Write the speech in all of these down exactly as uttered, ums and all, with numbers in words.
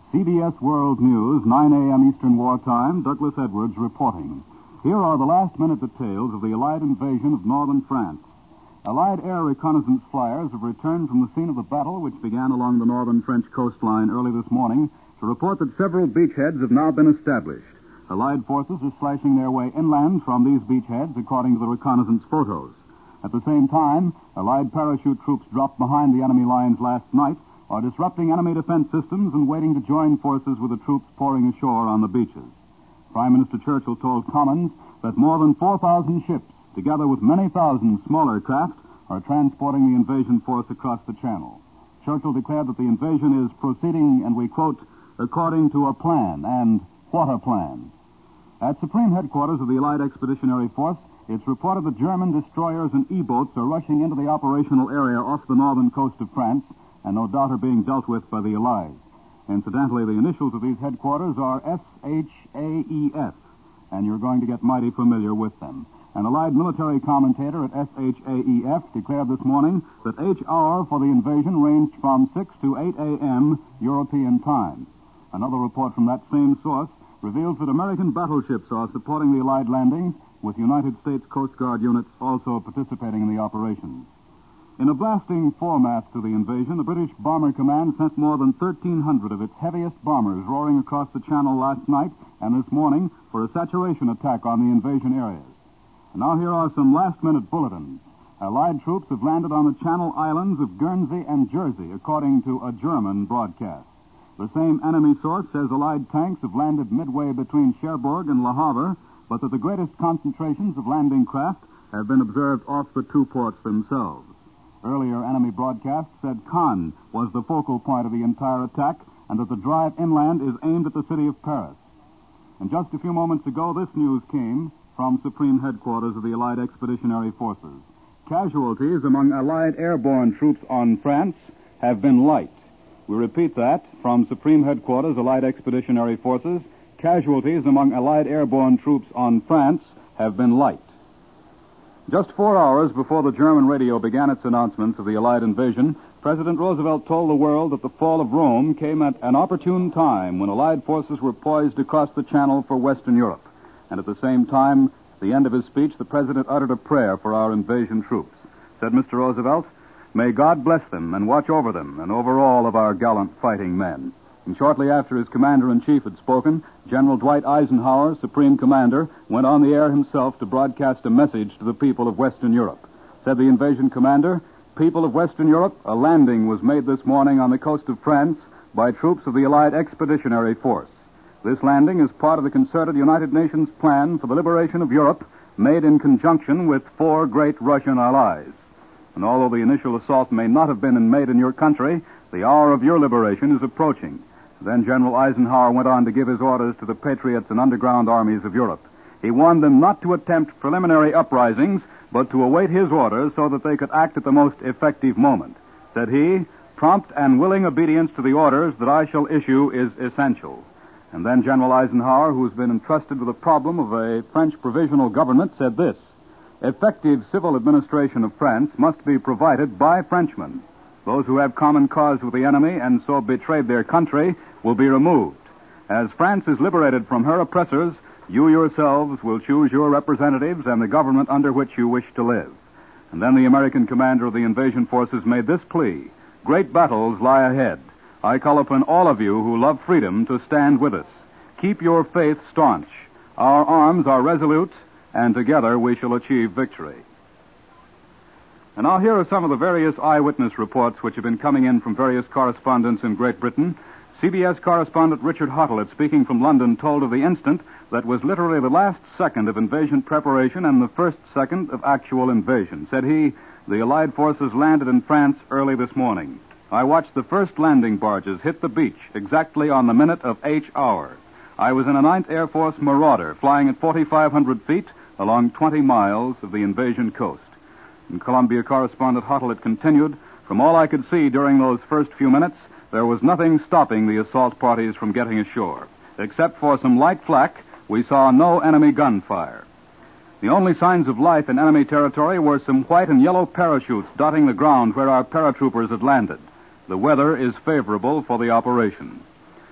C B S World News, nine a.m. Eastern Wartime, Douglas Edwards reporting. Here are the last-minute details of the Allied invasion of northern France. Allied air reconnaissance flyers have returned from the scene of the battle, which began along the northern French coastline early this morning, to report that several beachheads have now been established. Allied forces are slashing their way inland from these beachheads, according to the reconnaissance photos. At the same time, Allied parachute troops dropped behind the enemy lines last night are disrupting enemy defense systems and waiting to join forces with the troops pouring ashore on the beaches. Prime Minister Churchill told Commons that more than four thousand ships, together with many thousand smaller craft, are transporting the invasion force across the Channel. Churchill declared that the invasion is proceeding, and we quote, according to a plan, and what a plan. At Supreme Headquarters of the Allied Expeditionary Force, it's reported that German destroyers and E-boats are rushing into the operational area off the northern coast of France, and no doubt are being dealt with by the Allies. Incidentally, the initials of these headquarters are S H A E F, and you're going to get mighty familiar with them. An Allied military commentator at S H A E F declared this morning that H hour for the invasion ranged from six to eight a.m. European time. Another report from that same source reveals that American battleships are supporting the Allied landings, with United States Coast Guard units also participating in the operations. In a blasting foremass to the invasion, the British Bomber Command sent more than thirteen hundred of its heaviest bombers roaring across the Channel last night and this morning for a saturation attack on the invasion areas. And now here are some last-minute bulletins. Allied troops have landed on the Channel Islands of Guernsey and Jersey, according to a German broadcast. The same enemy source says Allied tanks have landed midway between Cherbourg and Le Havre, but that the greatest concentrations of landing craft have been observed off the two ports themselves. Earlier enemy broadcasts said Cannes was the focal point of the entire attack and that the drive inland is aimed at the city of Paris. And just a few moments ago, this news came from Supreme Headquarters of the Allied Expeditionary Forces. Casualties among Allied airborne troops on France have been light. We repeat that, from Supreme Headquarters, Allied Expeditionary Forces, casualties among Allied airborne troops on France have been light. Just four hours before the German radio began its announcements of the Allied invasion, President Roosevelt told the world that the fall of Rome came at an opportune time when Allied forces were poised across the Channel for Western Europe. And at the same time, at the end of his speech, the President uttered a prayer for our invasion troops. Said Mister Roosevelt, "May God bless them and watch over them and over all of our gallant fighting men." And shortly after his commander-in-chief had spoken, General Dwight Eisenhower, Supreme Commander, went on the air himself to broadcast a message to the people of Western Europe. Said the invasion commander, "People of Western Europe, a landing was made this morning on the coast of France by troops of the Allied Expeditionary Force. This landing is part of the concerted United Nations plan for the liberation of Europe, made in conjunction with four great Russian allies. And although the initial assault may not have been made in your country, the hour of your liberation is approaching." Then General Eisenhower went on to give his orders to the patriots and underground armies of Europe. He warned them not to attempt preliminary uprisings, but to await his orders so that they could act at the most effective moment. Said he, "Prompt and willing obedience to the orders that I shall issue is essential." And then General Eisenhower, who's been entrusted with the problem of a French provisional government, said this, "Effective civil administration of France must be provided by Frenchmen. Those who have common cause with the enemy and so betrayed their country will be removed. As France is liberated from her oppressors, you yourselves will choose your representatives and the government under which you wish to live." And then the American commander of the invasion forces made this plea, "Great battles lie ahead. I call upon all of you who love freedom to stand with us. Keep your faith staunch. Our arms are resolute, and together we shall achieve victory." And now here are some of the various eyewitness reports which have been coming in from various correspondents in Great Britain. C B S correspondent Richard Hottelet, speaking from London, told of the instant that was literally the last second of invasion preparation and the first second of actual invasion. Said he, "The Allied forces landed in France early this morning. I watched the first landing barges hit the beach exactly on the minute of H hour. I was in a ninth Air Force Marauder flying at forty-five hundred feet along twenty miles of the invasion coast." And Columbia correspondent Hottelet continued, "From all I could see during those first few minutes, there was nothing stopping the assault parties from getting ashore. Except for some light flak, we saw no enemy gunfire. The only signs of life in enemy territory were some white and yellow parachutes dotting the ground where our paratroopers had landed. The weather is favorable for the operation."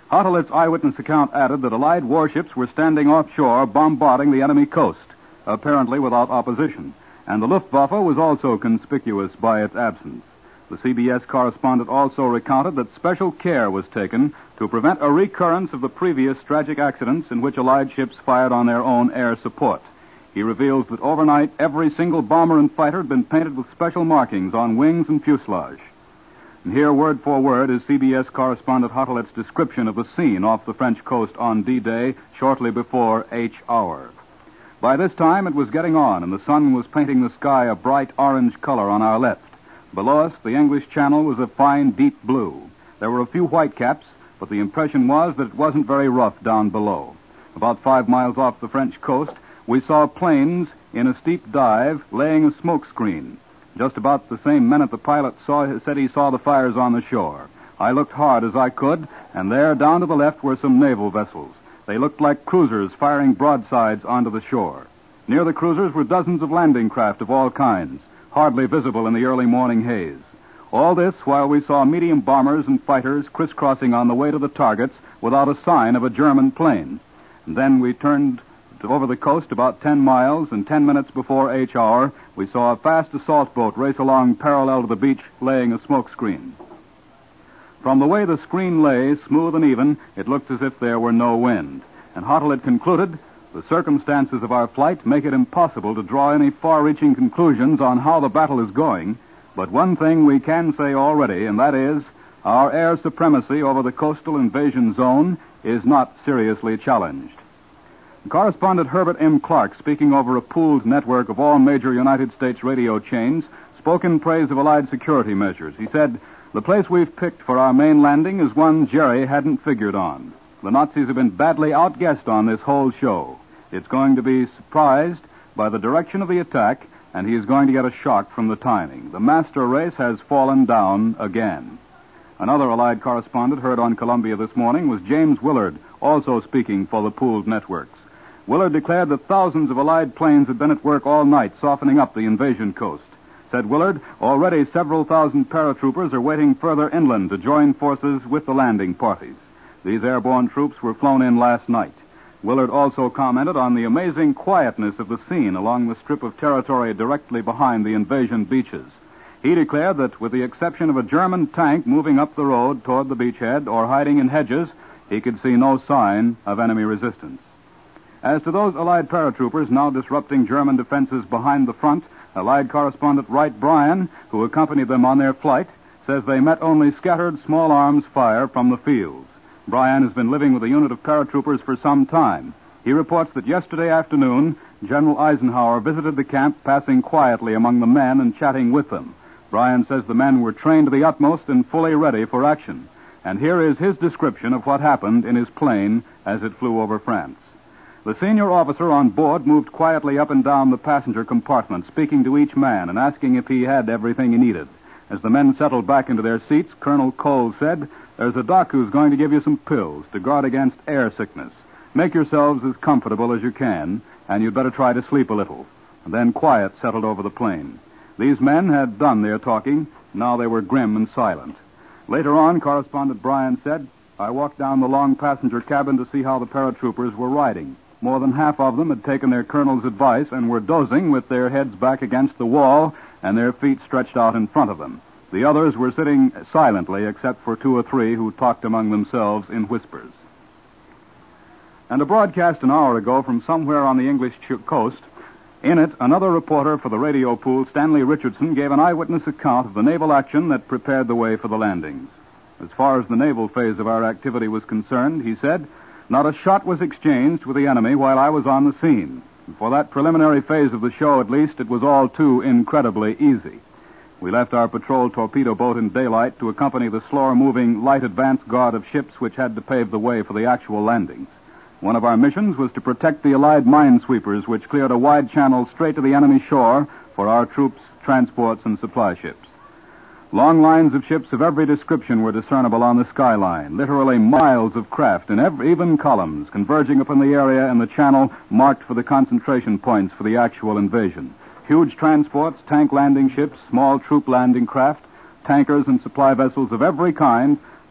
Hartelet's eyewitness account added that Allied warships were standing offshore bombarding the enemy coast, apparently without opposition, and the Luftwaffe was also conspicuous by its absence. The C B S correspondent also recounted that special care was taken to prevent a recurrence of the previous tragic accidents in which Allied ships fired on their own air support. He reveals that overnight, every single bomber and fighter had been painted with special markings on wings and fuselage. And here, word for word, is C B S correspondent Hartelet's description of the scene off the French coast on D-Day shortly before H hour. By this time, it was getting on, and the sun was painting the sky a bright orange color on our left. Below us, the English Channel was a fine, deep blue. There were a few whitecaps, but the impression was that it wasn't very rough down below. About five miles off the French coast, we saw planes in a steep dive laying a smoke screen. Just about the same minute the pilot saw, said he saw the fires on the shore. I looked hard as I could, and there, down to the left, were some naval vessels. They looked like cruisers firing broadsides onto the shore. Near the cruisers were dozens of landing craft of all kinds, hardly visible in the early morning haze. All this while we saw medium bombers and fighters crisscrossing on the way to the targets without a sign of a German plane. And then we turned over the coast about ten miles, and ten minutes before H hour, we saw a fast assault boat race along parallel to the beach, laying a smoke screen. From the way the screen lay, smooth and even, it looked as if there were no wind. And Hartelet concluded, the circumstances of our flight make it impossible to draw any far-reaching conclusions on how the battle is going, but one thing we can say already, and that is, our air supremacy over the coastal invasion zone is not seriously challenged. Correspondent Herbert M. Clark, speaking over a pooled network of all major United States radio chains, spoke in praise of Allied security measures. He said, the place we've picked for our main landing is one Jerry hadn't figured on. The Nazis have been badly outguessed on this whole show. It's going to be surprised by the direction of the attack, and he is going to get a shock from the timing. The master race has fallen down again. Another Allied correspondent heard on Columbia this morning was James Willard, also speaking for the pooled networks. Willard declared that thousands of Allied planes had been at work all night softening up the invasion coast. Said Willard, already several thousand paratroopers are waiting further inland to join forces with the landing parties. These airborne troops were flown in last night. Willard also commented on the amazing quietness of the scene along the strip of territory directly behind the invasion beaches. He declared that with the exception of a German tank moving up the road toward the beachhead or hiding in hedges, he could see no sign of enemy resistance. As to those Allied paratroopers now disrupting German defenses behind the front, Allied correspondent Wright Bryan, who accompanied them on their flight, says they met only scattered small arms fire from the fields. Bryan has been living with a unit of paratroopers for some time. He reports that yesterday afternoon, General Eisenhower visited the camp, passing quietly among the men and chatting with them. Bryan says the men were trained to the utmost and fully ready for action. And here is his description of what happened in his plane as it flew over France. The senior officer on board moved quietly up and down the passenger compartment, speaking to each man and asking if he had everything he needed. As the men settled back into their seats, Colonel Cole said, "There's a doc who's going to give you some pills to guard against air sickness. Make yourselves as comfortable as you can, and you'd better try to sleep a little." And then quiet settled over the plane. These men had done their talking. Now they were grim and silent. Later on, Correspondent Bryan said, "I walked down the long passenger cabin to see how the paratroopers were riding. More than half of them had taken their colonel's advice and were dozing with their heads back against the wall and their feet stretched out in front of them. The others were sitting silently, except for two or three who talked among themselves in whispers." And a broadcast an hour ago from somewhere on the English coast, in it, another reporter for the radio pool, Stanley Richardson, gave an eyewitness account of the naval action that prepared the way for the landings. As far as the naval phase of our activity was concerned, he said, not a shot was exchanged with the enemy while I was on the scene. For that preliminary phase of the show, at least, it was all too incredibly easy. We left our patrol torpedo boat in daylight to accompany the slower-moving light advance guard of ships which had to pave the way for the actual landings. One of our missions was to protect the Allied minesweepers, which cleared a wide channel straight to the enemy shore for our troops, transports, and supply ships. Long lines of ships of every description were discernible on the skyline, literally miles of craft in every, even columns, converging upon the area and the channel marked for the concentration points for the actual invasion. Huge transports, tank landing ships, small troop landing craft, tankers and supply vessels of every kind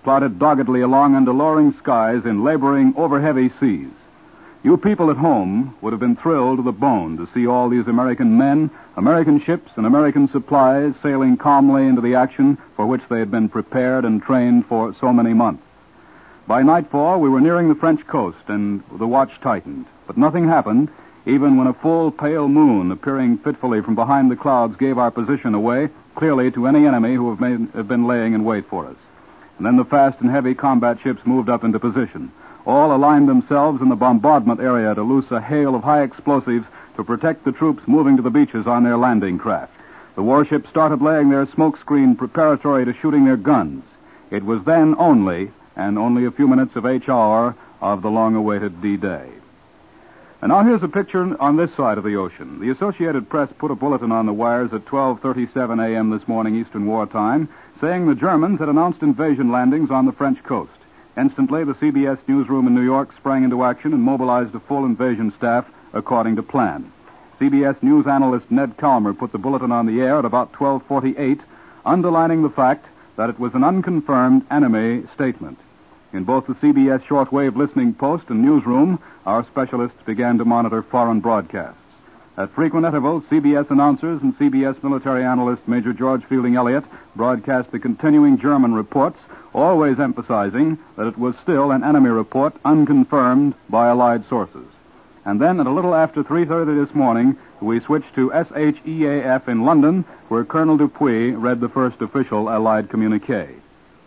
plodded doggedly along under lowering skies in laboring over heavy seas. You people at home would have been thrilled to the bone to see all these American men, American ships, and American supplies sailing calmly into the action for which they had been prepared and trained for so many months. By nightfall, we were nearing the French coast, and the watch tightened. But nothing happened, even when a full, pale moon appearing fitfully from behind the clouds gave our position away clearly to any enemy who have, made, have been laying in wait for us. And then the fast and heavy combat ships moved up into position. All aligned themselves in the bombardment area to loose a hail of high explosives to protect the troops moving to the beaches on their landing craft. The warships started laying their smoke screen preparatory to shooting their guns. It was then only, and only a few minutes of each hour, of the long-awaited D-Day. And now here's a picture on this side of the ocean. The Associated Press put a bulletin on the wires at twelve thirty-seven a.m. this morning Eastern Wartime, saying the Germans had announced invasion landings on the French coast. Instantly, the C B S newsroom in New York sprang into action and mobilized a full invasion staff according to plan. C B S News analyst Ned Calmer put the bulletin on the air at about twelve forty-eight, underlining the fact that it was an unconfirmed enemy statement. In both the C B S shortwave listening post and newsroom, our specialists began to monitor foreign broadcasts. At frequent intervals, C B S announcers and C B S military analyst Major George Fielding Elliott broadcast the continuing German reports, always emphasizing that it was still an enemy report unconfirmed by Allied sources. And then at a little after three thirty this morning, we switched to S H E A F in London, where Colonel Dupuy read the first official Allied communique.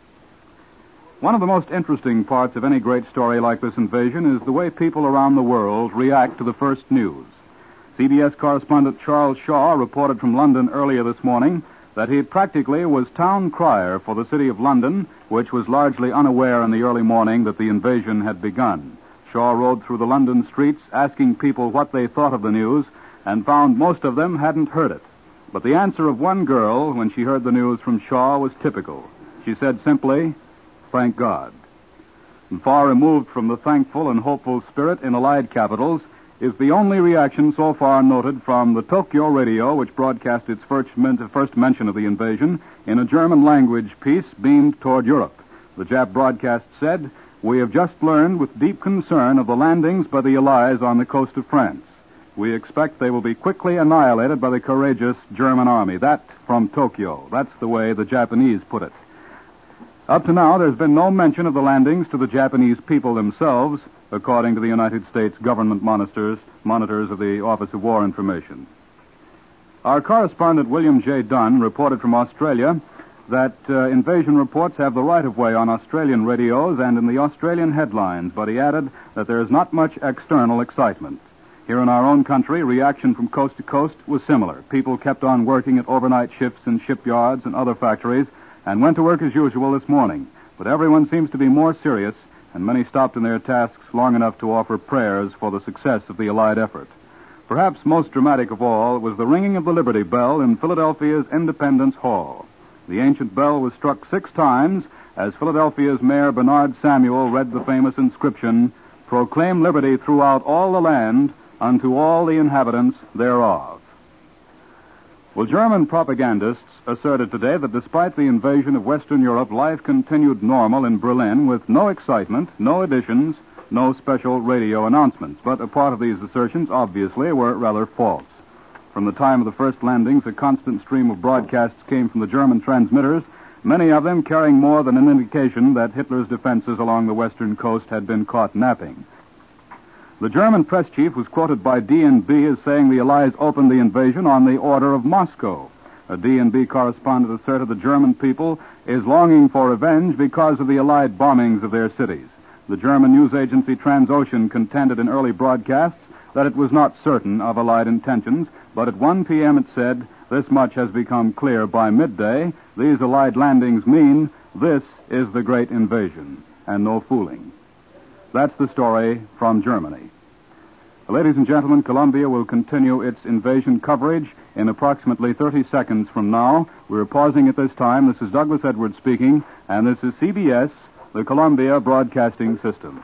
One of the most interesting parts of any great story like this invasion is the way people around the world react to the first news. C B S correspondent Charles Shaw reported from London earlier this morning that he practically was town crier for the city of London, which was largely unaware in the early morning that the invasion had begun. Shaw rode through the London streets asking people what they thought of the news, and found most of them hadn't heard it. But the answer of one girl when she heard the news from Shaw was typical. She said simply, "Thank God." And far removed from the thankful and hopeful spirit in Allied capitals is the only reaction so far noted from the Tokyo radio, which broadcast its first, men- first mention of the invasion in a German-language piece beamed toward Europe. The Jap broadcast said, "We have just learned with deep concern of the landings by the Allies on the coast of France. We expect they will be quickly annihilated by the courageous German army." That from Tokyo. That's the way the Japanese put it. Up to now, there's been no mention of the landings to the Japanese people themselves, according to the United States government monitors, monitors of the Office of War Information. Our correspondent William J. Dunn reported from Australia that uh, invasion reports have the right-of-way on Australian radios and in the Australian headlines, but he added that there is not much external excitement. Here in our own country, reaction from coast to coast was similar. People kept on working at overnight shifts in shipyards and other factories and went to work as usual this morning. But everyone seems to be more serious, and many stopped in their tasks long enough to offer prayers for the success of the Allied effort. Perhaps most dramatic of all was the ringing of the Liberty Bell in Philadelphia's Independence Hall. The ancient bell was struck six times as Philadelphia's Mayor Bernard Samuel read the famous inscription, "Proclaim liberty throughout all the land unto all the inhabitants thereof." Well, German propagandists asserted today that despite the invasion of Western Europe, life continued normal in Berlin with no excitement, no additions, no special radio announcements. But a part of these assertions, obviously, were rather false. From the time of the first landings, a constant stream of broadcasts came from the German transmitters, many of them carrying more than an indication that Hitler's defenses along the western coast had been caught napping. The German press chief was quoted by D and B as saying the Allies opened the invasion on the order of Moscow. A D and B correspondent asserted the German people is longing for revenge because of the Allied bombings of their cities. The German news agency Transocean contended in early broadcasts that it was not certain of Allied intentions, but at one p.m. it said, "This much has become clear by midday. These Allied landings mean this is the great invasion, and no fooling." That's the story from Germany. Ladies and gentlemen, Columbia will continue its invasion coverage in approximately thirty seconds from now. We're pausing at this time. This is Douglas Edwards speaking, and this is C B S, the Columbia Broadcasting System.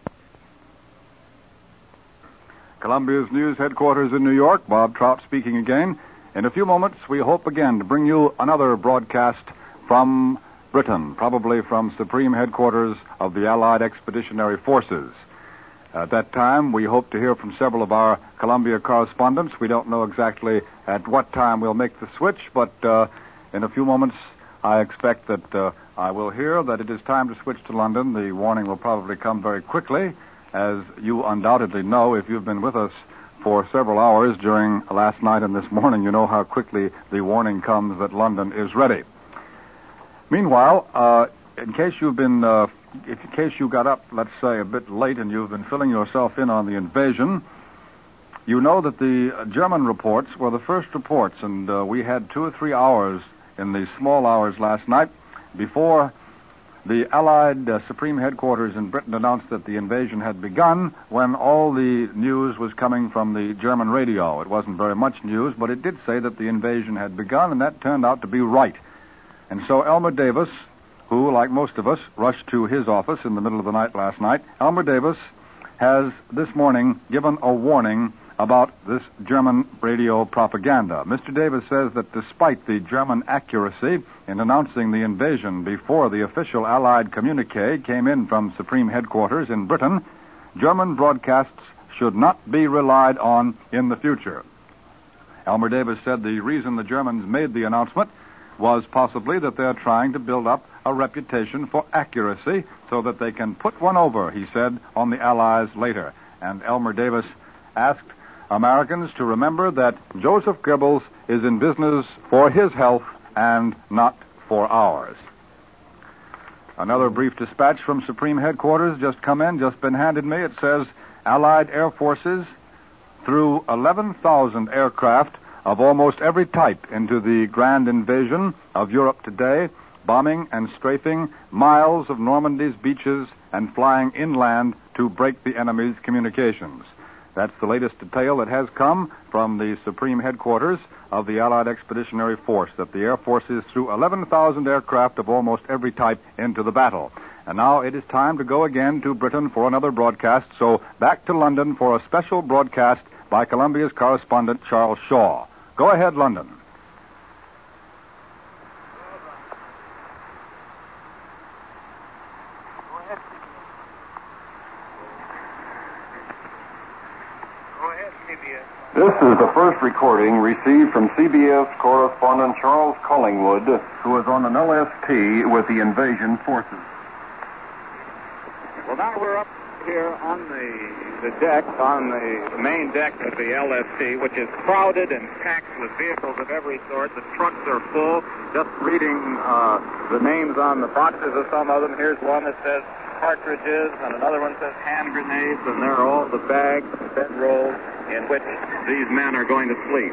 Columbia's news headquarters in New York, Bob Trout speaking again. In a few moments, we hope again to bring you another broadcast from Britain, probably from Supreme Headquarters of the Allied Expeditionary Forces. At that time, we hope to hear from several of our Columbia correspondents. We don't know exactly at what time we'll make the switch, but uh, in a few moments, I expect that uh, I will hear that it is time to switch to London. The warning will probably come very quickly. As you undoubtedly know, if you've been with us for several hours during last night and this morning, you know how quickly the warning comes that London is ready. Meanwhile, uh, in case you've been, uh, if in case you got up, let's say, a bit late and you've been filling yourself in on the invasion, you know that the German reports were the first reports, and uh, we had two or three hours in the small hours last night before the Allied uh, Supreme Headquarters in Britain announced that the invasion had begun, when all the news was coming from the German radio. It wasn't very much news, but it did say that the invasion had begun, and that turned out to be right. And so Elmer Davis, who, like most of us, rushed to his office in the middle of the night last night, Elmer Davis has this morning given a warning about this German radio propaganda. Mister Davis says that despite the German accuracy in announcing the invasion before the official Allied communique came in from Supreme Headquarters in Britain, German broadcasts should not be relied on in the future. Elmer Davis said the reason the Germans made the announcement was possibly that they're trying to build up a reputation for accuracy so that they can put one over, he said, on the Allies later. And Elmer Davis asked Americans to remember that Joseph Goebbels is in business for his health and not for ours. Another brief dispatch from Supreme Headquarters just come in, just been handed me. It says Allied Air Forces threw eleven thousand aircraft of almost every type into the grand invasion of Europe today, bombing and strafing miles of Normandy's beaches and flying inland to break the enemy's communications. That's the latest detail that has come from the Supreme Headquarters of the Allied Expeditionary Force, that the Air Forces threw eleven thousand aircraft of almost every type into the battle. And now it is time to go again to Britain for another broadcast, so back to London for a special broadcast by Columbia's correspondent, Charles Shaw. Go ahead, London. This is the first recording received from C B S correspondent Charles Collingwood, who is on an L S T with the invasion forces. Well, now we're up here on the, the deck, on the main deck of the L S T, which is crowded and packed with vehicles of every sort. The trucks are full. Just reading uh, the names on the boxes of some of them. Here's one that says cartridges, and another one says hand grenades, and there are all the bags, bedrolls, in which these men are going to sleep.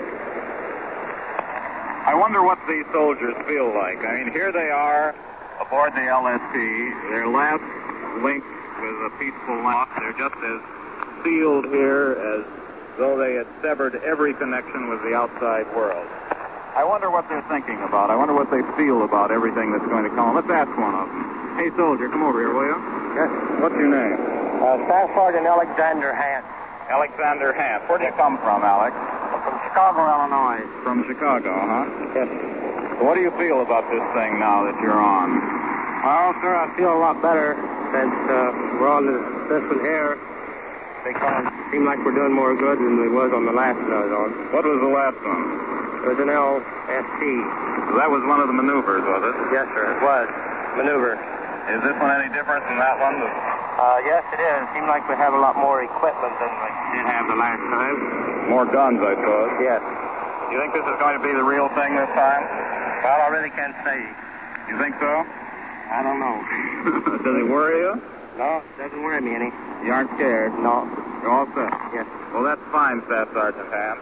I wonder what these soldiers feel like. I mean, here they are aboard the L S T, their last link with a peaceful loss. They're just as sealed here as though they had severed every connection with the outside world. I wonder what they're thinking about. I wonder what they feel about everything that's going to come. Let's ask one of them. Hey, soldier, come over here, will you? Yes. What's your name? Uh, Staff Sergeant Alexander Hant. Alexander Hant. Where do you come from, Alex? From Chicago, Illinois. From Chicago, huh? Yes. What do you feel about this thing now that you're on? Well, sir, I feel a lot better since uh, we're on this, this one here, because it seemed like we're doing more good than we was on the last one I was on. What was the last one? It was an L S T. That was one of the maneuvers, was it? Yes, sir, it was. Maneuver. Is this one any different than that one? Uh, yes, it is. It seemed like we have a lot more equipment than we did have the last time. More guns, I suppose. Yes. You think this is going to be the real thing this time? Well, I really can't say. You think so? I don't know. Does it worry you? No, it doesn't worry me any. You aren't scared? No. You're all set? Yes. Well, that's fine, Staff Sergeant Ham.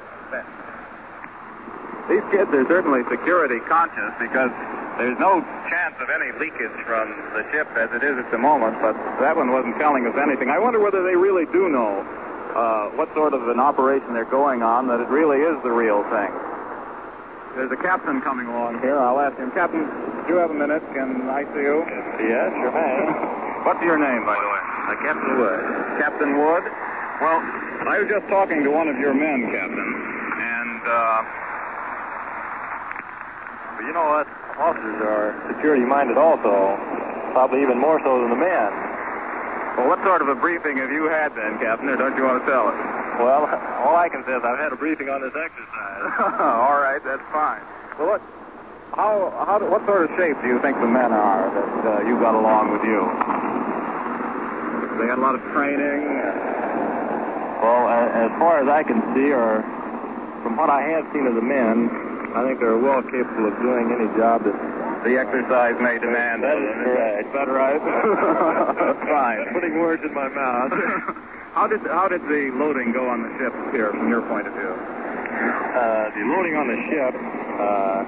These kids are certainly security conscious because there's no chance of any leakage from the ship as it is at the moment, but that one wasn't telling us anything. I wonder whether they really do know uh, what sort of an operation they're going on, that it really is the real thing. There's a captain coming along here. I'll ask him. Captain, do you have a minute? Can I see you? Yes, sure may. What's your name, by the way? Uh, Captain Wood. Captain Wood? Well, I was just talking to one of your men, Captain, and, uh, you know what? officers are security-minded also, probably even more so than the men. Well, what sort of a briefing have you had then, Captain, or don't you want to tell us? Well, all I can say is I've had a briefing on this exercise. All right, that's fine. Well, what, how, how, what sort of shape do you think the men are that uh, you got along with you? They had a lot of training? Well, as far as I can see, or from what I have seen of the men, I think they're well capable of doing any job that the exercise may demand. That is correct. Is that right? That's fine. Putting words in my mouth. How did how did the loading go on the ship here, from your point of view? Uh, the loading on the ship uh,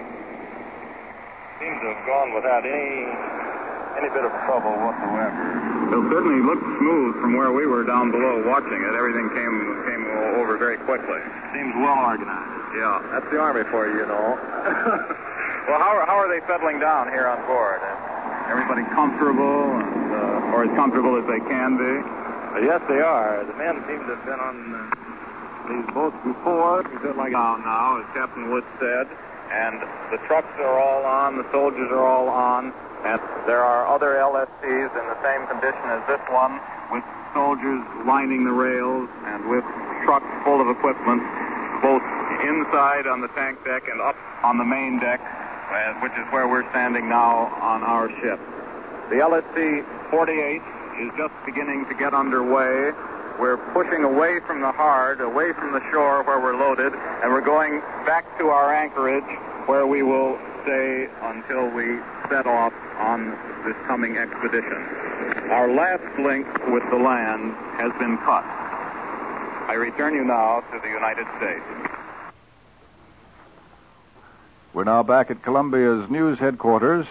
seems to have gone without any any bit of trouble whatsoever. It certainly looked smooth from where we were down below watching it. Everything came came over very quickly. Seems well organized. Yeah. That's the Army for you, you know. Well, how are, how are they settling down here on board? Everybody comfortable, and, uh, or as comfortable as they can be? Uh, yes, they are. The men seem to have been on uh, these boats before. They're like down now, as Captain Wood said, and the trucks are all on, the soldiers are all on, and there are other L S Ts in the same condition as this one, with soldiers lining the rails and with trucks full of equipment, both inside on the tank deck and up on the main deck, which is where we're standing now on our ship. The L S C forty-eight is just beginning to get underway. We're pushing away from the hard, away from the shore where we're loaded, and we're going back to our anchorage where we will stay until we set off on this coming expedition. Our last link with the land has been cut. I return you now to the United States. We're now back at Columbia's news headquarters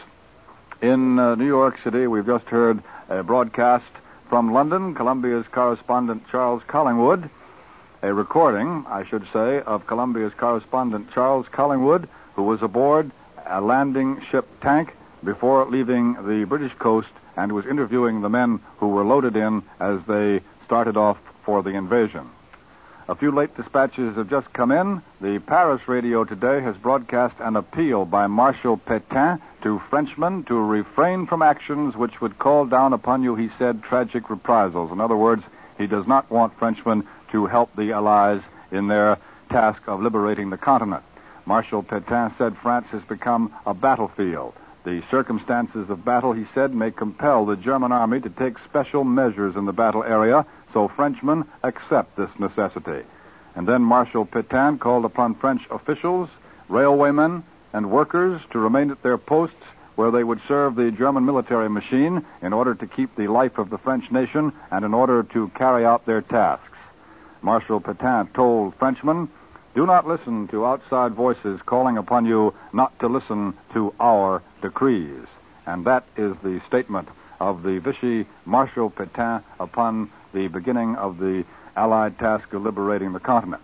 in uh, New York City. We've just heard a broadcast from London, Columbia's correspondent Charles Collingwood, a recording, I should say, of Columbia's correspondent Charles Collingwood, who was aboard a landing ship tank before leaving the British coast and was interviewing the men who were loaded in as they started off for the invasion. A few late dispatches have just come in. The Paris radio today has broadcast an appeal by Marshal Pétain to Frenchmen to refrain from actions which would call down upon you, he said, tragic reprisals. In other words, he does not want Frenchmen to help the Allies in their task of liberating the continent. Marshal Pétain said France has become a battlefield. The circumstances of battle, he said, may compel the German army to take special measures in the battle area, so Frenchmen accept this necessity. And then Marshal Pétain called upon French officials, railwaymen, and workers to remain at their posts where they would serve the German military machine in order to keep the life of the French nation and in order to carry out their tasks. Marshal Pétain told Frenchmen, do not listen to outside voices calling upon you not to listen to our decrees. And that is the statement of the Vichy Marshal Pétain upon the beginning of the Allied task of liberating the continent.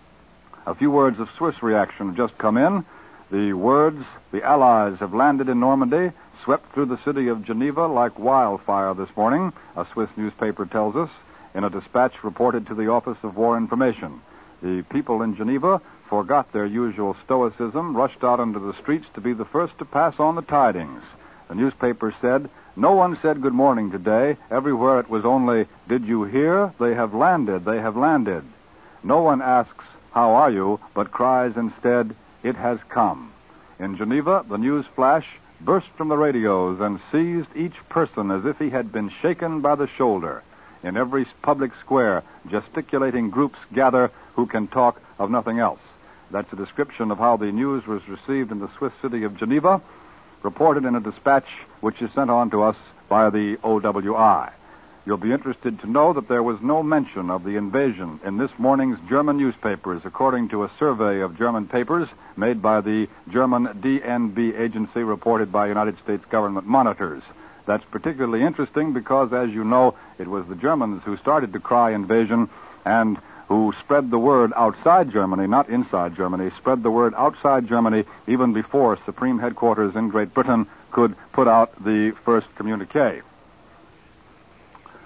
A few words of Swiss reaction have just come in. The words, the Allies have landed in Normandy, swept through the city of Geneva like wildfire this morning, a Swiss newspaper tells us, in a dispatch reported to the Office of War Information. The people in Geneva forgot their usual stoicism, rushed out into the streets to be the first to pass on the tidings. The newspaper said, no one said good morning today. Everywhere it was only, did you hear? They have landed, they have landed. No one asks, how are you? But cries instead, it has come. In Geneva, the news flash burst from the radios and seized each person as if he had been shaken by the shoulder. In every public square, gesticulating groups gather who can talk of nothing else. That's a description of how the news was received in the Swiss city of Geneva, reported in a dispatch which is sent on to us by the O W I. You'll be interested to know that there was no mention of the invasion in this morning's German newspapers, according to a survey of German papers made by the German D N B agency reported by United States government monitors. That's particularly interesting because, as you know, it was the Germans who started to cry invasion and who spread the word outside Germany, not inside Germany, spread the word outside Germany even before Supreme Headquarters in Great Britain could put out the first communique.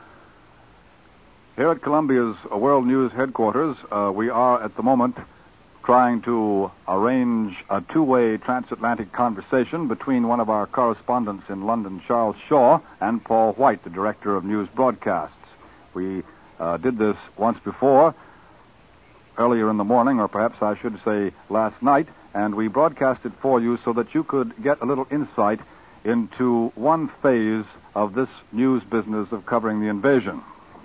Here at Columbia's World News Headquarters, uh, we are at the moment trying to arrange a two-way transatlantic conversation between one of our correspondents in London, Charles Shaw, and Paul White, the director of news broadcasts. We uh, did this once before, earlier in the morning, or perhaps I should say last night, and we broadcast it for you so that you could get a little insight into one phase of this news business of covering the invasion.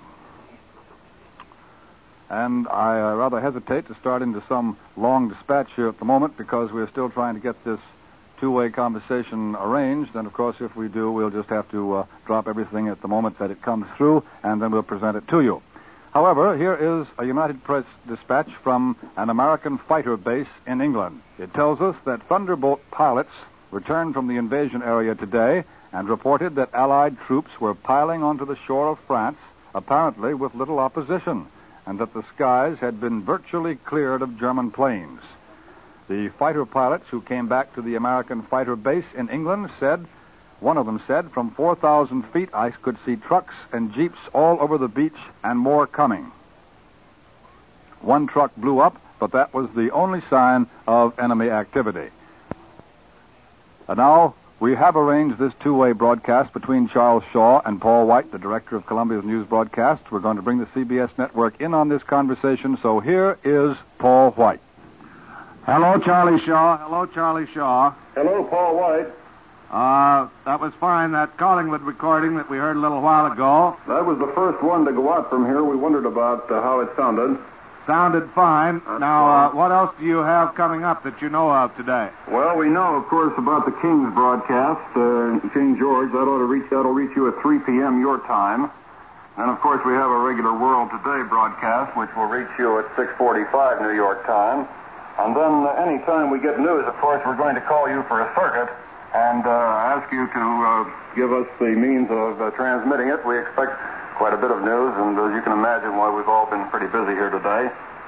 And I uh, rather hesitate to start into some long dispatch here at the moment because we're still trying to get this two-way conversation arranged. And, of course, if we do, we'll just have to uh, drop everything at the moment that it comes through, and then we'll present it to you. However, here is a United Press dispatch from an American fighter base in England. It tells us that Thunderbolt pilots returned from the invasion area today and reported that Allied troops were piling onto the shore of France, apparently with little opposition, and that the skies had been virtually cleared of German planes. The fighter pilots who came back to the American fighter base in England said, one of them said, from four thousand feet I could see trucks and jeeps all over the beach and more coming. One truck blew up, but that was the only sign of enemy activity. And now we have arranged this two-way broadcast between Charles Shaw and Paul White, the director of Columbia's news broadcast. We're going to bring the C B S network in on this conversation, so here is Paul White. Hello, Charlie Shaw. Hello, Charlie Shaw. Hello, Paul White. Uh, that was fine, that Collingwood recording that we heard a little while ago. That was the first one to go out from here. We wondered about uh, how it sounded. Sounded fine. That's now, fine. uh, what else do you have coming up that you know of today? Well, we know, of course, about the King's broadcast, uh, King George. That ought to reach, that'll reach you at three p.m. your time. And, of course, we have a regular World Today broadcast, which will reach you at six forty-five New York time. And then uh, any time we get news, of course, we're going to call you for a circuit and uh, ask you to uh, give us the means of uh, transmitting it. We expect quite a bit of news, and as you can imagine, why we've all been pretty busy here today.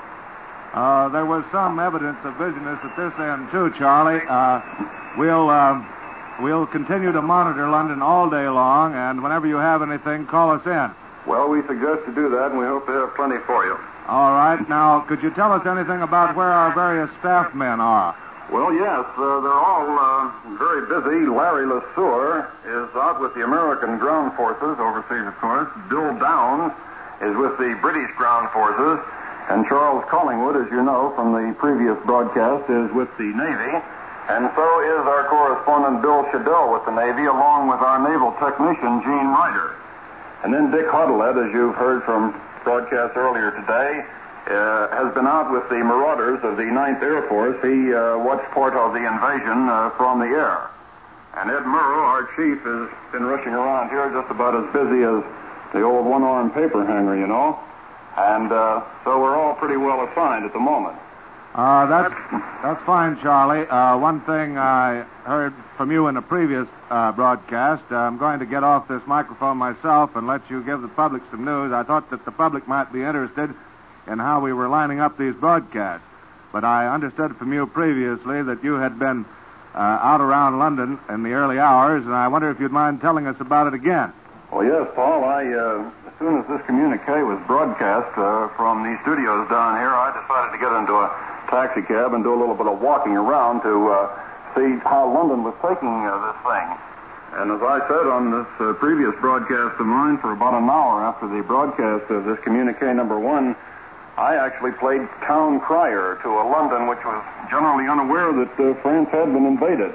Uh, there was some evidence of busyness at this end, too, Charlie. Uh, we'll, uh, we'll continue to monitor London all day long, and whenever you have anything, call us in. Well, we suggest to do that, and we hope to have plenty for you. All right. Now, could you tell us anything about where our various staff men are? Well, yes, uh, they're all uh, very busy. Larry LeSueur is out with the American ground forces, overseas, of course. Bill Downs is with the British ground forces. And Charles Collingwood, as you know from the previous broadcast, is with the Navy. And so is our correspondent Bill Shadell with the Navy, along with our naval technician, Gene Ryder. And then Dick Hodelet, as you've heard from broadcasts earlier today, Uh, has been out with the Marauders of the ninth Air Force. He uh, watched part of the invasion uh, from the air. And Ed Murrow, our chief, has been rushing around here just about as busy as the old one-armed paper hanger, you know. And uh, so we're all pretty well assigned at the moment. Uh, that's, that's fine, Charlie. Uh, one thing I heard from you in a previous uh, broadcast, uh, I'm going to get off this microphone myself and let you give the public some news. I thought that the public might be interested in how we were lining up these broadcasts. But I understood from you previously that you had been uh, out around London in the early hours, and I wonder if you'd mind telling us about it again. Well, yes, Paul. I, uh, as soon as this communique was broadcast uh, from these studios down here, I decided to get into a taxi cab and do a little bit of walking around to uh, see how London was taking uh, this thing. And as I said on this uh, previous broadcast of mine, for about an hour after the broadcast of this communique number one, I actually played town crier to a London which was generally unaware that uh, France had been invaded.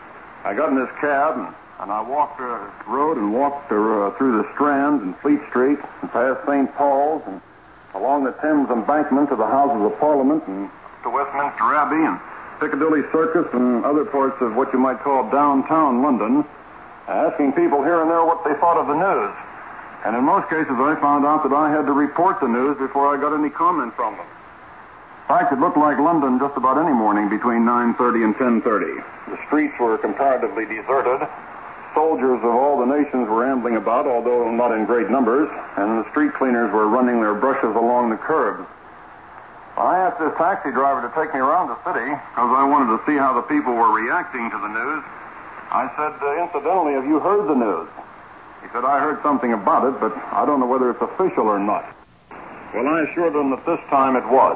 I got in this cab and, and I walked the uh, road and walked uh, through the Strand and Fleet Street and past Saint Paul's and along the Thames Embankment to the Houses of Parliament and to Westminster Abbey and Piccadilly Circus and other parts of what you might call downtown London, asking people here and there what they thought of the news. And in most cases, I found out that I had to report the news before I got any comment from them. In fact, it looked like London just about any morning between nine thirty and ten thirty. The streets were comparatively deserted. Soldiers of all the nations were ambling about, although not in great numbers, and the street cleaners were running their brushes along the curbs. I asked this taxi driver to take me around the city because I wanted to see how the people were reacting to the news. I said, uh, incidentally, have you heard the news? He said, I heard something about it, but I don't know whether it's official or not. Well, I assured him that this time it was.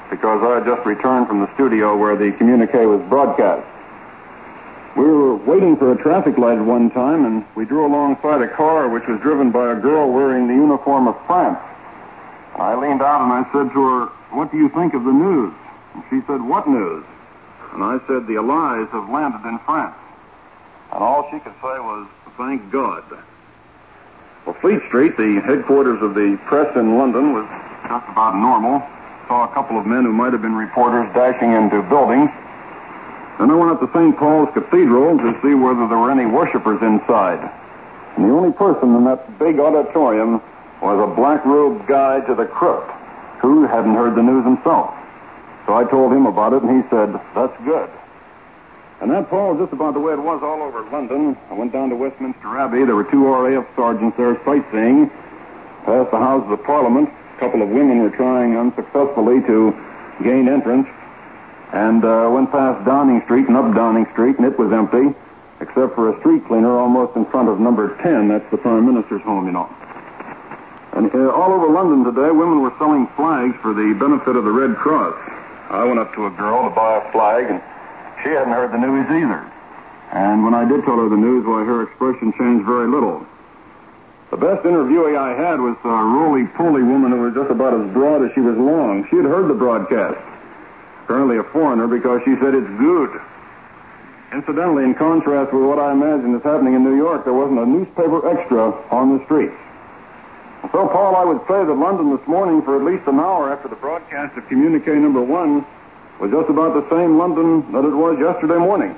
because I had just returned from the studio where the communique was broadcast. We were waiting for a traffic light at one time, and we drew alongside a car which was driven by a girl wearing the uniform of France. And I leaned out and I said to her, "What do you think of the news?" And she said, "What news?" And I said, "The Allies have landed in France." And all she could say was, "Thank God." Well, Fleet Street, the headquarters of the press in London, was just about normal. Saw a couple of men who might have been reporters dashing into buildings. Then I went up to Saint Paul's Cathedral to see whether there were any worshipers inside. And the only person in that big auditorium was a black-robed guide to the crypt who hadn't heard the news himself. So I told him about it, and he said, "That's good." And that, Paul, is just about the way it was all over London. I went down to Westminster Abbey. There were two R A F sergeants there sightseeing. Past the Houses of Parliament, a couple of women were trying unsuccessfully to gain entrance. And uh, went past Downing Street and up Downing Street, and it was empty, except for a street cleaner almost in front of number ten. That's the Prime Minister's home, you know. And uh, all over London today, women were selling flags for the benefit of the Red Cross. I went up to a girl to buy a flag, and she hadn't heard the news either. And when I did tell her the news, why, her expression changed very little. The best interviewee I had was a roly-poly woman who was just about as broad as she was long. She had heard the broadcast. Apparently a foreigner, because she said it's good. Incidentally, in contrast with what I imagine is happening in New York, there wasn't a newspaper extra on the streets. So, Paul, I would say that London this morning, for at least an hour after the broadcast of communique number one, was just about the same London that it was yesterday morning.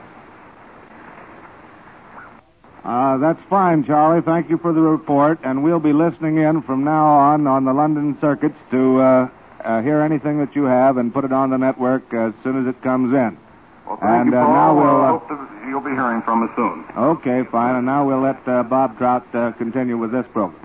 Uh, that's fine, Charlie. Thank you for the report, and we'll be listening in from now on on the London circuits to uh, uh, hear anything that you have and put it on the network as soon as it comes in. Well, thank and, you, uh, Paul. now we'll, I uh, hope that you'll be hearing from us soon. Okay, fine, and now we'll let uh, Bob Trout uh, continue with this program.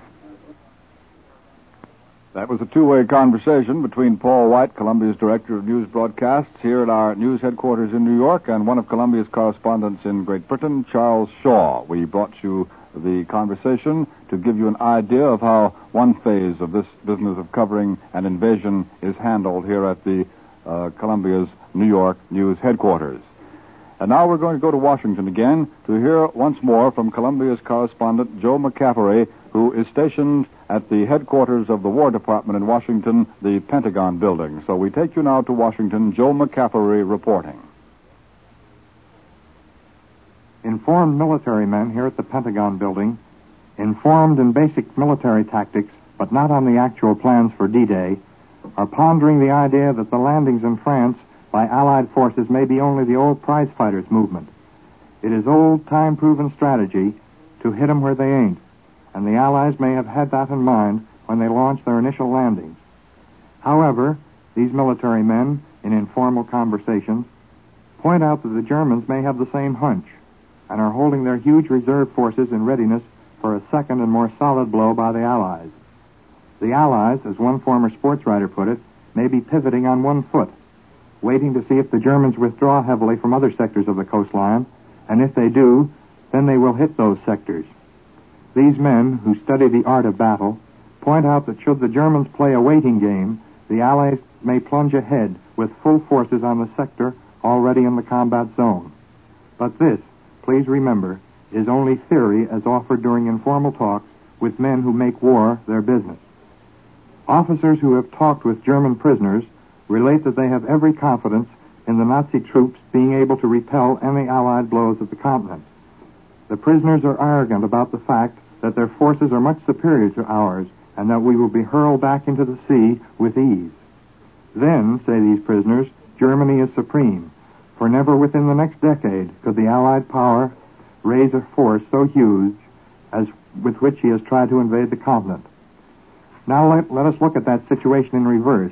That was a two-way conversation between Paul White, Columbia's Director of News Broadcasts, here at our news headquarters in New York, and one of Columbia's correspondents in Great Britain, Charles Shaw. We brought you the conversation to give you an idea of how one phase of this business of covering an invasion is handled here at the uh, Columbia's New York news headquarters. And now we're going to go to Washington again to hear once more from Columbia's correspondent, Joe McCaffery, who is stationed at the headquarters of the War Department in Washington, the Pentagon Building. So we take you now to Washington, Joe McCaffery reporting. Informed military men here at the Pentagon Building, informed in basic military tactics, but not on the actual plans for D-Day, are pondering the idea that the landings in France by Allied forces may be only the old prize fighters movement. It is old, time-proven strategy to hit them where they ain't, and the Allies may have had that in mind when they launched their initial landings. However, these military men, in informal conversations, point out that the Germans may have the same hunch and are holding their huge reserve forces in readiness for a second and more solid blow by the Allies. The Allies, as one former sports writer put it, may be pivoting on one foot, waiting to see if the Germans withdraw heavily from other sectors of the coastline, and if they do, then they will hit those sectors. These men, who study the art of battle, point out that should the Germans play a waiting game, the Allies may plunge ahead with full forces on the sector already in the combat zone. But this, please remember, is only theory as offered during informal talks with men who make war their business. Officers who have talked with German prisoners relate that they have every confidence in the Nazi troops being able to repel any Allied blows at the continent. The prisoners are arrogant about the fact that their forces are much superior to ours and that we will be hurled back into the sea with ease. Then, say these prisoners, Germany is supreme, for never within the next decade could the Allied power raise a force so huge as with which he has tried to invade the continent. Now let, let us look at that situation in reverse,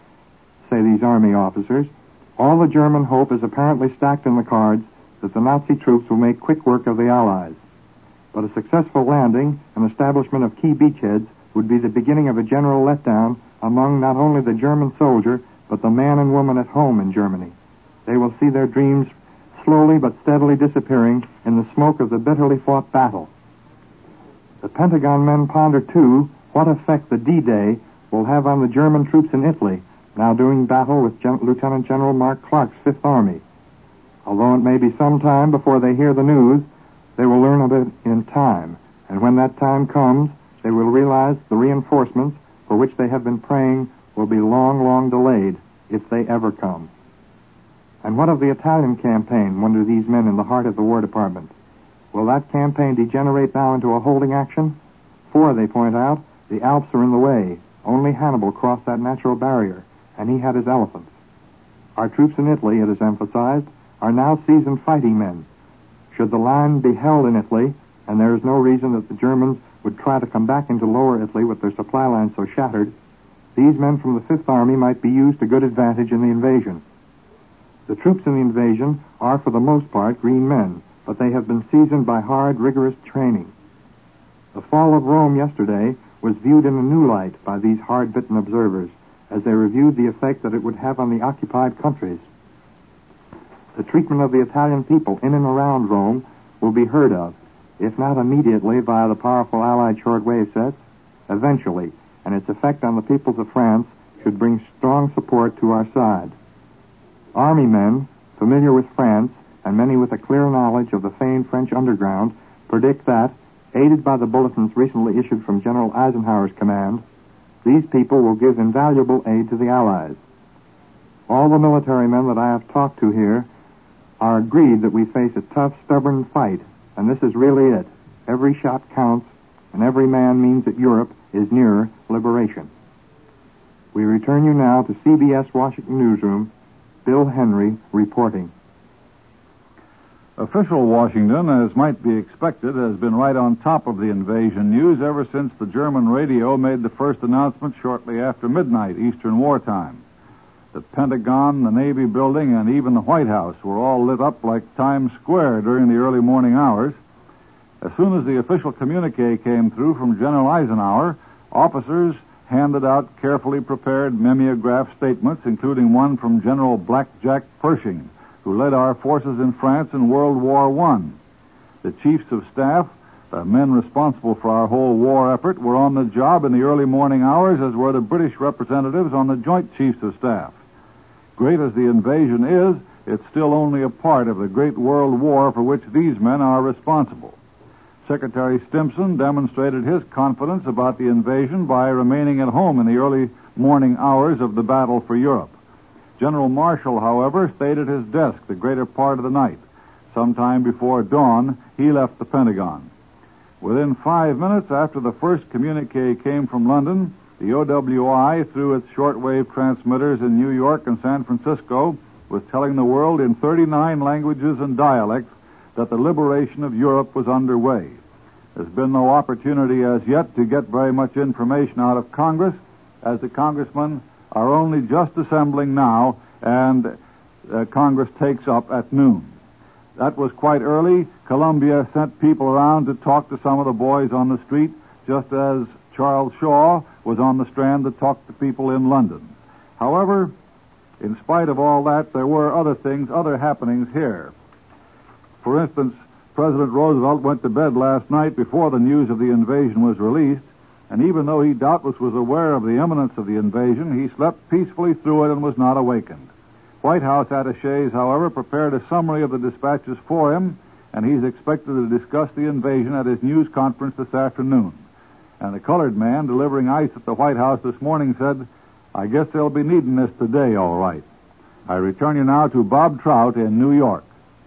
say these army officers. All the German hope is apparently stacked in the cards that the Nazi troops will make quick work of the Allies. But a successful landing and establishment of key beachheads would be the beginning of a general letdown among not only the German soldier, but the man and woman at home in Germany. They will see their dreams slowly but steadily disappearing in the smoke of the bitterly fought battle. The Pentagon men ponder, too, what effect the D-Day will have on the German troops in Italy, now doing battle with Gen- Lieutenant General Mark Clark's Fifth Army. Although it may be some time before they hear the news, they will learn of it in time. And when that time comes, they will realize the reinforcements for which they have been praying will be long, long delayed, if they ever come. And what of the Italian campaign, wonder these men in the heart of the War Department? Will that campaign degenerate now into a holding action? For, they point out, the Alps are in the way. Only Hannibal crossed that natural barrier, and he had his elephants. Our troops in Italy, it is emphasized, are now seasoned fighting men. Should the line be held in Italy, and there is no reason that the Germans would try to come back into Lower Italy with their supply lines so shattered, these men from the Fifth Army might be used to good advantage in the invasion. The troops in the invasion are, for the most part, green men, but they have been seasoned by hard, rigorous training. The fall of Rome yesterday was viewed in a new light by these hard-bitten observers as they reviewed the effect that it would have on the occupied countries. The treatment of the Italian people in and around Rome will be heard of, if not immediately via the powerful Allied shortwave sets, eventually, and its effect on the peoples of France should bring strong support to our side. Army men, familiar with France, and many with a clear knowledge of the famed French underground, predict that, aided by the bulletins recently issued from General Eisenhower's command, these people will give invaluable aid to the Allies. All the military men that I have talked to here are agreed that we face a tough, stubborn fight, and this is really it. Every shot counts, and every man means that Europe is nearer liberation. We return you now to C B S Washington Newsroom. Bill Henry reporting. Official Washington, as might be expected, has been right on top of the invasion news ever since the German radio made the first announcement shortly after midnight, Eastern Wartime. The Pentagon, the Navy building, and even the White House were all lit up like Times Square during the early morning hours. As soon as the official communique came through from General Eisenhower, officers handed out carefully prepared mimeograph statements, including one from General Blackjack Pershing, who led our forces in France in World War One. The chiefs of staff, the men responsible for our whole war effort, were on the job in the early morning hours, as were the British representatives on the Joint Chiefs of Staff. Great as the invasion is, it's still only a part of the great world war for which these men are responsible. Secretary Stimson demonstrated his confidence about the invasion by remaining at home in the early morning hours of the battle for Europe. General Marshall, however, stayed at his desk the greater part of the night. Sometime before dawn, he left the Pentagon. Within five minutes after the first communique came from London, the O W I, through its shortwave transmitters in New York and San Francisco, was telling the world in thirty-nine languages and dialects that the liberation of Europe was underway. There's been no opportunity as yet to get very much information out of Congress, as the congressmen are only just assembling now, and uh, Congress takes up at noon. That was quite early. Columbia sent people around to talk to some of the boys on the street, just as Charles Shaw was on the Strand to talk to people in London. However, in spite of all that, there were other things, other happenings here. For instance, President Roosevelt went to bed last night before the news of the invasion was released, and even though he doubtless was aware of the imminence of the invasion, he slept peacefully through it and was not awakened. White House attachés, however, prepared a summary of the dispatches for him, and he's expected to discuss the invasion at his news conference this afternoon. And the colored man delivering ice at the White House this morning said, "I guess they'll be needing this today, all right." I return you now to Bob Trout in New York.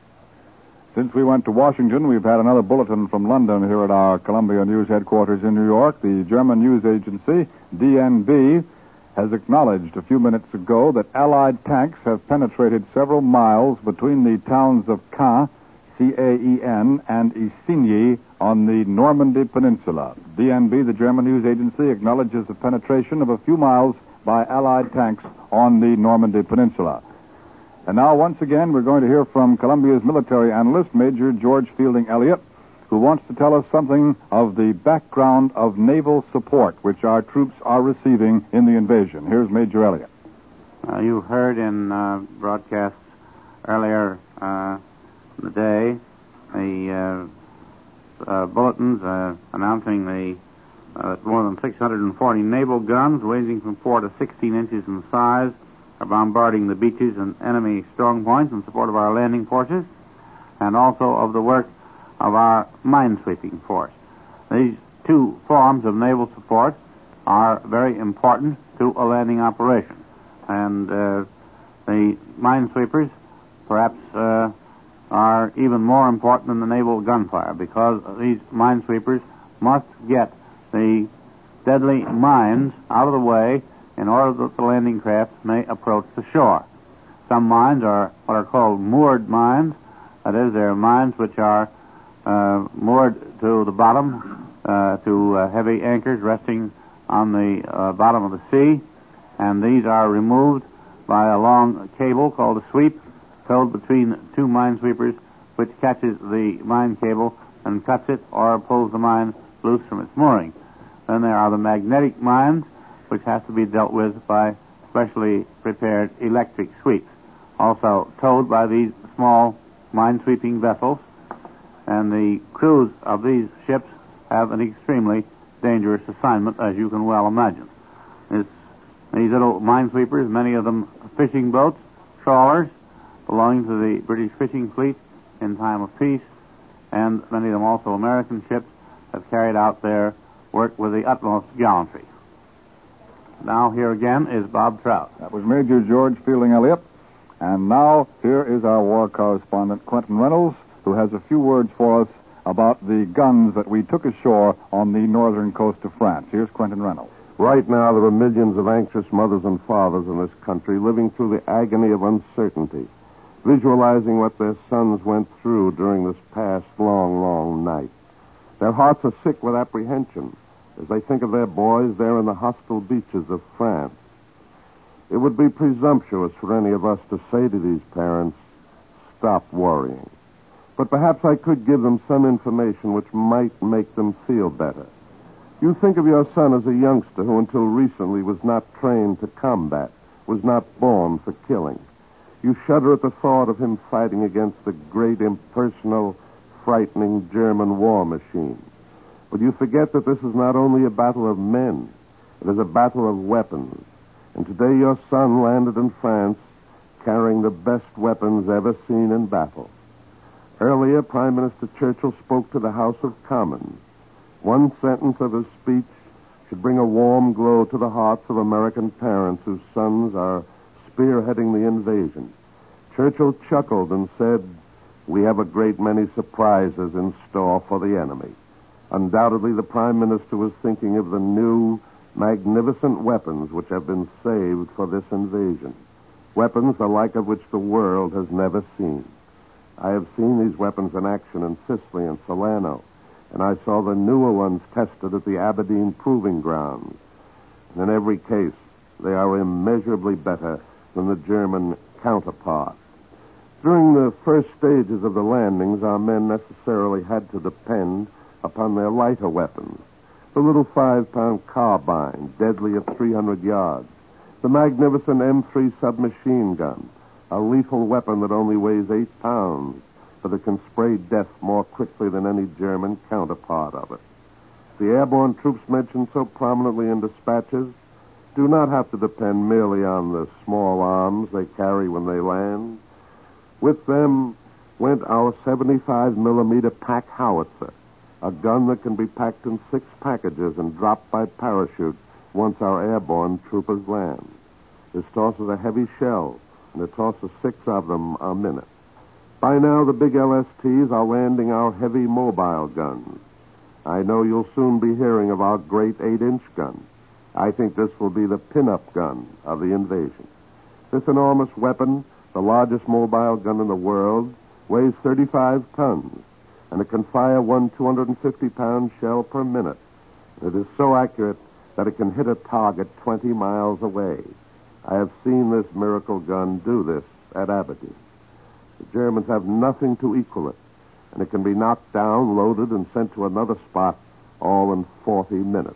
Since we went to Washington, we've had another bulletin from London here at our Columbia News headquarters in New York. The German news agency, D N B, has acknowledged a few minutes ago that Allied tanks have penetrated several miles between the towns of Caen, C A E N, and Isigny on the Normandy Peninsula. D N B, the German news agency, acknowledges the penetration of a few miles by Allied tanks on the Normandy Peninsula. And now, once again, we're going to hear from Columbia's military analyst, Major George Fielding Elliott, who wants to tell us something of the background of naval support which our troops are receiving in the invasion. Here's Major Elliott. Uh, you heard in uh, broadcasts earlier uh, in the day the uh, uh, bulletins uh, announcing the uh, more than six hundred forty naval guns, ranging from four to sixteen inches in size, are bombarding the beaches and enemy strong points in support of our landing forces, and also of the work of our minesweeping force. These two forms of naval support are very important to a landing operation, and uh, the minesweepers perhaps uh, are even more important than the naval gunfire, because these minesweepers must get the deadly mines out of the way in order that the landing craft may approach the shore. Some mines are what are called moored mines. That is, they're mines which are uh, moored to the bottom, uh, to uh, heavy anchors resting on the uh, bottom of the sea, and these are removed by a long cable called a sweep, towed between two minesweepers, which catches the mine cable and cuts it or pulls the mine loose from its mooring. Then there are the magnetic mines, which has to be dealt with by specially prepared electric sweeps, also towed by these small minesweeping vessels, and the crews of these ships have an extremely dangerous assignment, as you can well imagine. This, these little minesweepers, many of them fishing boats, trawlers, belonging to the British fishing fleet in time of peace, and many of them also American ships, have carried out their work with the utmost gallantry. Now here again is Bob Trout. That was Major George Fielding Elliott. And now here is our war correspondent, Quentin Reynolds, who has a few words for us about the guns that we took ashore on the northern coast of France. Here's Quentin Reynolds. Right now, there are millions of anxious mothers and fathers in this country living through the agony of uncertainty, visualizing what their sons went through during this past long, long night. Their hearts are sick with apprehension as they think of their boys there in the hostile beaches of France. It would be presumptuous for any of us to say to these parents, stop worrying. But perhaps I could give them some information which might make them feel better. You think of your son as a youngster who until recently was not trained to combat, was not born for killing. You shudder at the thought of him fighting against the great, impersonal, frightening German war machine. But you forget that this is not only a battle of men, it is a battle of weapons. And today your son landed in France carrying the best weapons ever seen in battle. Earlier, Prime Minister Churchill spoke to the House of Commons. One sentence of his speech should bring a warm glow to the hearts of American parents whose sons are spearheading the invasion. Churchill chuckled and said, "We have a great many surprises in store for the enemy." Undoubtedly, the Prime Minister was thinking of the new, magnificent weapons which have been saved for this invasion. Weapons the like of which the world has never seen. I have seen these weapons in action in Sicily and Salerno, and I saw the newer ones tested at the Aberdeen Proving Grounds. And in every case, they are immeasurably better than the German counterpart. During the first stages of the landings, our men necessarily had to depend upon their lighter weapons. The little five-pound carbine, deadly at three hundred yards. The magnificent M three submachine gun, a lethal weapon that only weighs eight pounds, but it can spray death more quickly than any German counterpart of it. The airborne troops mentioned so prominently in dispatches do not have to depend merely on the small arms they carry when they land. With them went our seventy-five millimeter pack howitzer, a gun that can be packed in six packages and dropped by parachute once our airborne troopers land. This tosses a heavy shell, and it tosses six of them a minute. By now, the big L S Ts are landing our heavy mobile guns. I know you'll soon be hearing of our great eight-inch gun. I think this will be the pin-up gun of the invasion. This enormous weapon, the largest mobile gun in the world, weighs thirty-five tons, and it can fire one two hundred fifty pound shell per minute. It is so accurate that it can hit a target twenty miles away. I have seen this miracle gun do this at Aberdeen. The Germans have nothing to equal it, and it can be knocked down, loaded, and sent to another spot all in forty minutes.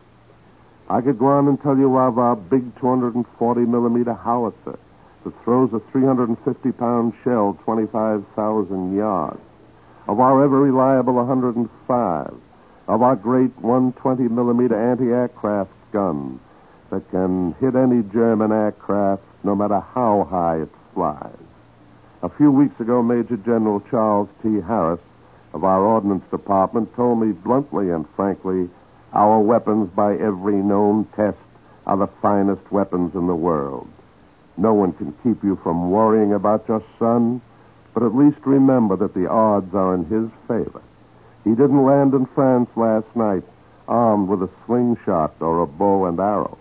I could go on and tell you of our big two hundred forty millimeter howitzer that throws a three hundred fifty pound shell twenty-five thousand yards, of our ever reliable one hundred five, of our great one twenty millimeter anti-aircraft gun that can hit any German aircraft no matter how high it flies. A few weeks ago, Major General Charles T. Harris of our Ordnance Department told me bluntly and frankly, our weapons by every known test are the finest weapons in the world. No one can keep you from worrying about your son, but at least remember that the odds are in his favor. He didn't land in France last night armed with a slingshot or a bow and arrow.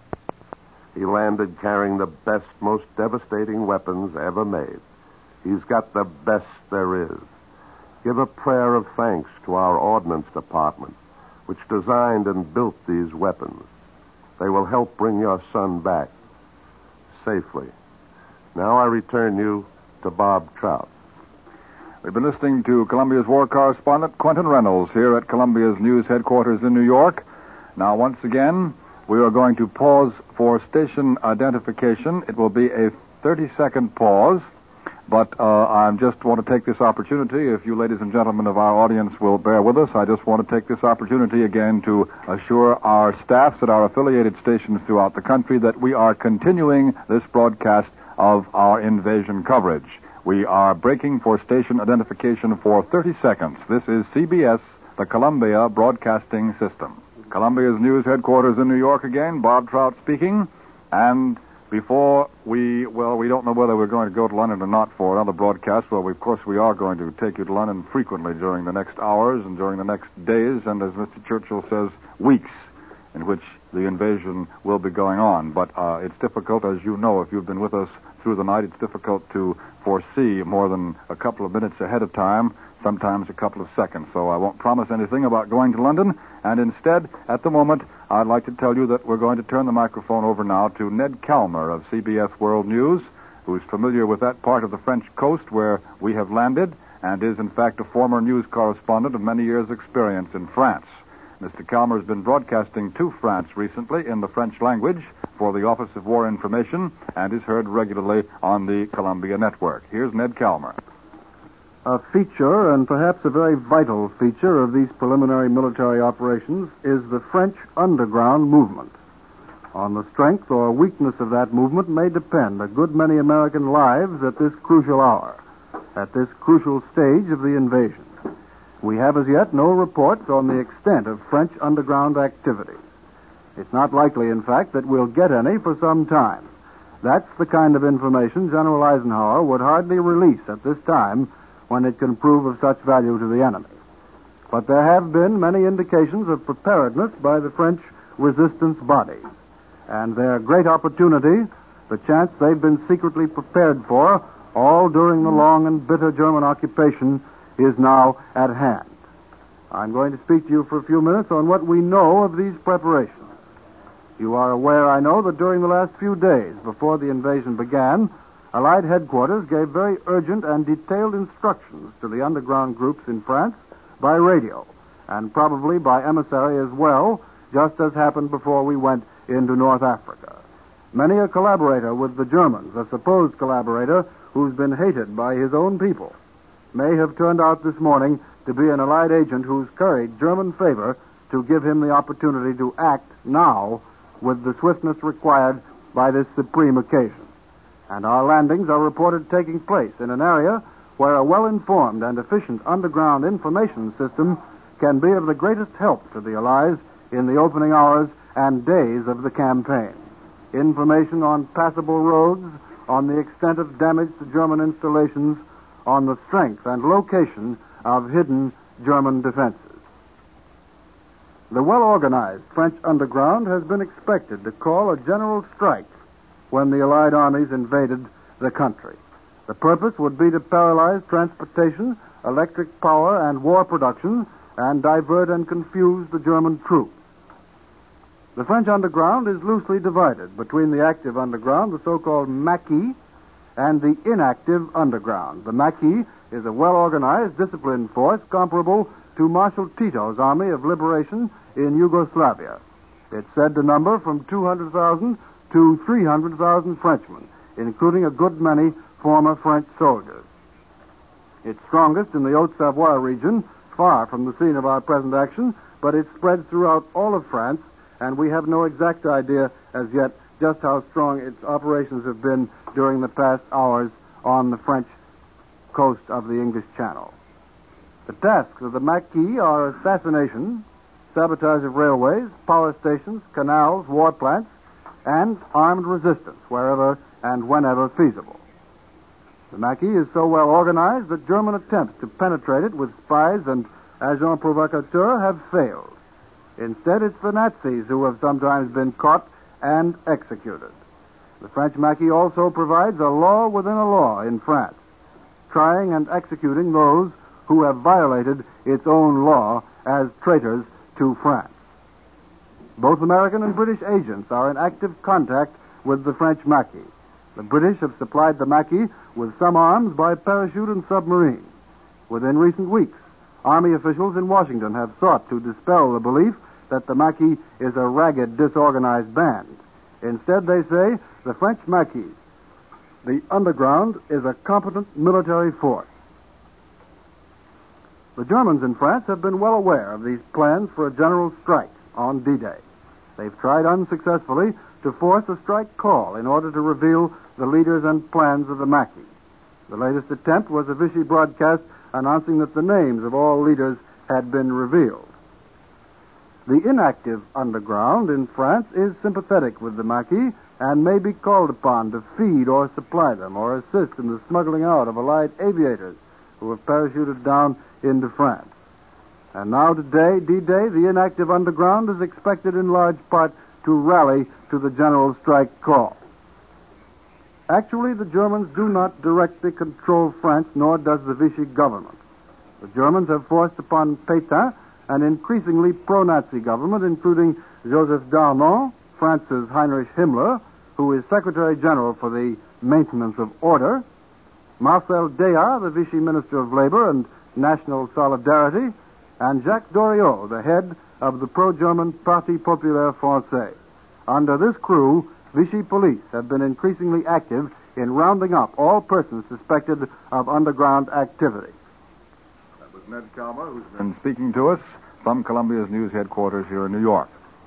He landed carrying the best, most devastating weapons ever made. He's got the best there is. Give a prayer of thanks to our Ordnance Department, which designed and built these weapons. They will help bring your son back safely. Now I return you to Bob Trout. We've been listening to Columbia's war correspondent, Quentin Reynolds, here at Columbia's news headquarters in New York. Now, once again, we are going to pause for station identification. It will be a thirty-second pause, but uh, I just want to take this opportunity, if you ladies and gentlemen of our audience will bear with us, I just want to take this opportunity again to assure our staffs at our affiliated stations throughout the country that we are continuing this broadcast of our invasion coverage. We are breaking for station identification for thirty seconds. This is C B S, the Columbia Broadcasting System. Columbia's news headquarters in New York again. Bob Trout speaking. And before we, well, we don't know whether we're going to go to London or not for another broadcast. Well, we, of course, we are going to take you to London frequently during the next hours and during the next days, and as Mister Churchill says, weeks in which the invasion will be going on. But uh, it's difficult, as you know, if you've been with us through the night, it's difficult to foresee more than a couple of minutes ahead of time, sometimes a couple of seconds. So I won't promise anything about going to London, and instead, at the moment, I'd like to tell you that we're going to turn the microphone over now to Ned Calmer of C B S World News, who's familiar with that part of the French coast where we have landed, and is, in fact, a former news correspondent of many years' experience in France. Mister Calmer has been broadcasting to France recently in the French language for the Office of War Information and is heard regularly on the Columbia Network. Here's Ned Calmer. A feature, and perhaps a very vital feature, of these preliminary military operations is the French underground movement. On the strength or weakness of that movement may depend a good many American lives at this crucial hour, at this crucial stage of the invasion. We have as yet no reports on the extent of French underground activity. It's not likely, in fact, that we'll get any for some time. That's the kind of information General Eisenhower would hardly release at this time when it can prove of such value to the enemy. But there have been many indications of preparedness by the French resistance bodies. And their great opportunity, the chance they've been secretly prepared for, all during the long and bitter German occupation, is now at hand. I'm going to speak to you for a few minutes on what we know of these preparations. You are aware, I know, that during the last few days before the invasion began, Allied headquarters gave very urgent and detailed instructions to the underground groups in France by radio, and probably by emissary as well, just as happened before we went into North Africa. Many a collaborator with the Germans, a supposed collaborator who's been hated by his own people, may have turned out this morning to be an Allied agent who's curried German favor to give him the opportunity to act now with the swiftness required by this supreme occasion. And our landings are reported taking place in an area where a well-informed and efficient underground information system can be of the greatest help to the Allies in the opening hours and days of the campaign. Information on passable roads, on the extent of damage to German installations, on the strength and location of hidden German defenses. The well-organized French underground has been expected to call a general strike when the Allied armies invaded the country. The purpose would be to paralyze transportation, electric power, and war production, and divert and confuse the German troops. The French underground is loosely divided between the active underground, the so-called Maquis, and the inactive underground. The Maquis is a well-organized, disciplined force comparable to Marshal Tito's Army of Liberation in Yugoslavia. It's said to number from two hundred thousand to three hundred thousand Frenchmen, including a good many former French soldiers. It's strongest in the Haute-Savoie region, far from the scene of our present action, but it spread throughout all of France, and we have no exact idea as yet just how strong its operations have been during the past hours on the French coast of the English Channel. The tasks of the Maquis are assassination, sabotage of railways, power stations, canals, war plants, and armed resistance wherever and whenever feasible. The Maquis is so well organized that German attempts to penetrate it with spies and agents provocateurs have failed. Instead, it's the Nazis who have sometimes been caught and executed. The French Maquis also provides a law within a law in France, trying and executing those who have violated its own law as traitors to France. Both American and British agents are in active contact with the French Maquis. The British have supplied the Maquis with some arms by parachute and submarine. Within recent weeks, Army officials in Washington have sought to dispel the belief that the Maquis is a ragged, disorganized band. Instead, they say, the French Maquis, the underground, is a competent military force. The Germans in France have been well aware of these plans for a general strike on D-Day. They've tried unsuccessfully to force a strike call in order to reveal the leaders and plans of the Maquis. The latest attempt was a Vichy broadcast announcing that the names of all leaders had been revealed. The inactive underground in France is sympathetic with the Maquis and may be called upon to feed or supply them or assist in the smuggling out of Allied aviators who have parachuted down into France. And now today, D-Day, the inactive underground is expected in large part to rally to the general strike call. Actually, the Germans do not directly control France, nor does the Vichy government. The Germans have forced upon Pétain an increasingly pro-Nazi government, including Joseph Darmon, France's Heinrich Himmler, who is Secretary General for the Maintenance of Order, Marcel Déat, the Vichy Minister of Labor and National Solidarity, and Jacques Doriot, the head of the pro-German Parti Populaire Français. Under this crew, Vichy police have been increasingly active in rounding up all persons suspected of underground activity. That was Ned Calmer, who's been speaking to us from Columbia's news headquarters here in New York.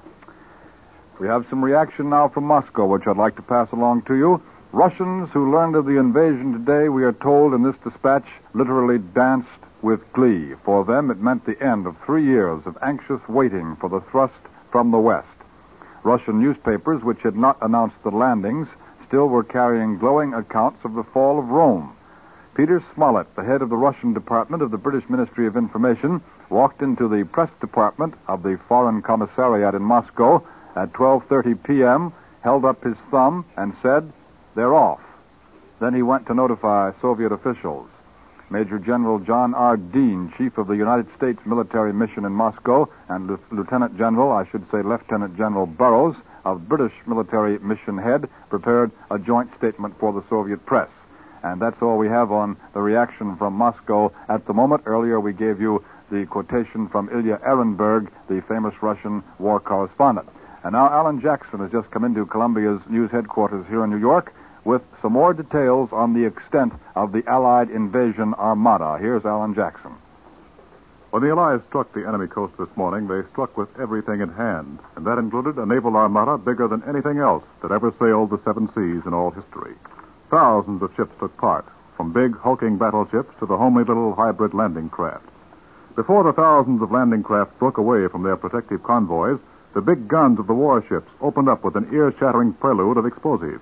We have some reaction now from Moscow, which I'd like to pass along to you. Russians who learned of the invasion today, we are told in this dispatch, literally danced with glee. For them, it meant the end of three years of anxious waiting for the thrust from the West. Russian newspapers, which had not announced the landings, still were carrying glowing accounts of the fall of Rome. Peter Smollett, the head of the Russian department of the British Ministry of Information, walked into the press department of the Foreign Commissariat in Moscow at twelve thirty p.m., held up his thumb, and said, "They're off." Then he went to notify Soviet officials. Major General John R. Dean, chief of the United States military mission in Moscow, and L- Lieutenant General, I should say Lieutenant General Burroughs, of British military mission head, prepared a joint statement for the Soviet press. And that's all we have on the reaction from Moscow at the moment. Earlier we gave you the quotation from Ilya Ehrenberg, the famous Russian war correspondent. And now Alan Jackson has just come into Columbia's news headquarters here in New York with some more details on the extent of the Allied invasion armada. Here's Alan Jackson. When the Allies struck the enemy coast this morning, they struck with everything in hand, and that included a naval armada bigger than anything else that ever sailed the seven seas in all history. Thousands of ships took part, from big, hulking battleships to the homely little hybrid landing craft. Before the thousands of landing craft broke away from their protective convoys, the big guns of the warships opened up with an ear-shattering prelude of explosives.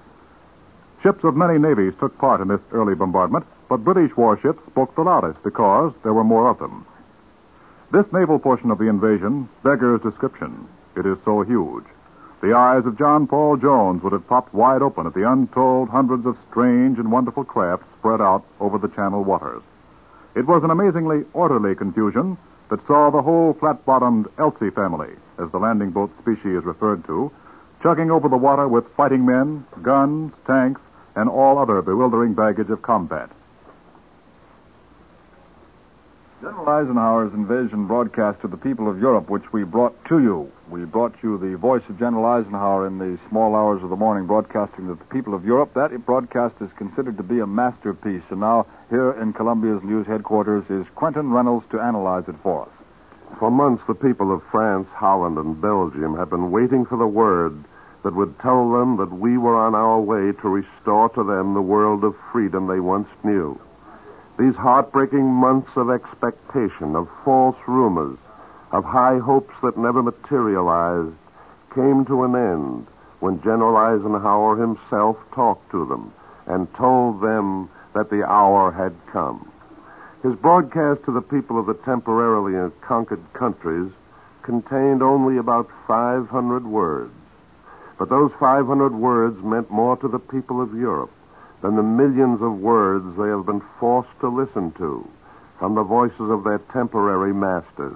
Ships of many navies took part in this early bombardment, but British warships spoke the loudest because there were more of them. This naval portion of the invasion beggars description. It is so huge. The eyes of John Paul Jones would have popped wide open at the untold hundreds of strange and wonderful craft spread out over the Channel waters. It was an amazingly orderly confusion that saw the whole flat-bottomed Elsie family, as the landing boat species is referred to, chugging over the water with fighting men, guns, tanks, and all other bewildering baggage of combat. General Eisenhower's invasion broadcast to the people of Europe, which we brought to you. We brought you the voice of General Eisenhower in the small hours of the morning, broadcasting to the people of Europe. That broadcast is considered to be a masterpiece, and now here in Columbia's news headquarters is Quentin Reynolds to analyze it for us. For months, the people of France, Holland, and Belgium had been waiting for the word that would tell them that we were on our way to restore to them the world of freedom they once knew. These heartbreaking months of expectation, of false rumors, of high hopes that never materialized, came to an end when General Eisenhower himself talked to them and told them that the hour had come. His broadcast to the people of the temporarily conquered countries contained only about five hundred words. But those five hundred words meant more to the people of Europe than the millions of words they have been forced to listen to from the voices of their temporary masters.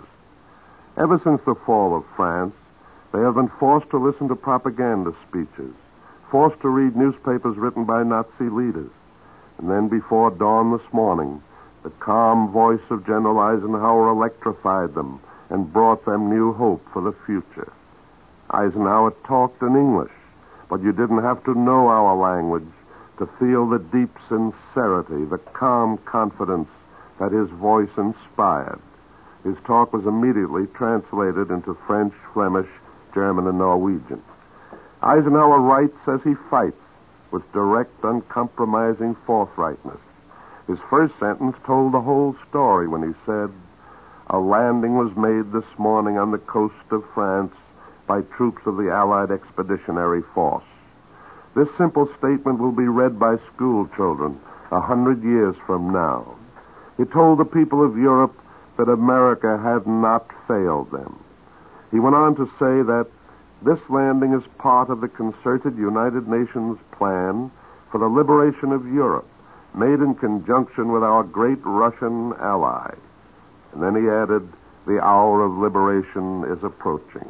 Ever since the fall of France, they have been forced to listen to propaganda speeches, forced to read newspapers written by Nazi leaders. And then before dawn this morning, the calm voice of General Eisenhower electrified them and brought them new hope for the future. Eisenhower talked in English, but you didn't have to know our language to feel the deep sincerity, the calm confidence that his voice inspired. His talk was immediately translated into French, Flemish, German, and Norwegian. Eisenhower writes as he fights, with direct, uncompromising forthrightness. His first sentence told the whole story when he said, "A landing was made this morning on the coast of France by troops of the Allied Expeditionary Force." This simple statement will be read by school children a hundred years from now. It told the people of Europe that America had not failed them. He went on to say that this landing is part of the concerted United Nations plan for the liberation of Europe, made in conjunction with our great Russian ally. And then he added, the hour of liberation is approaching.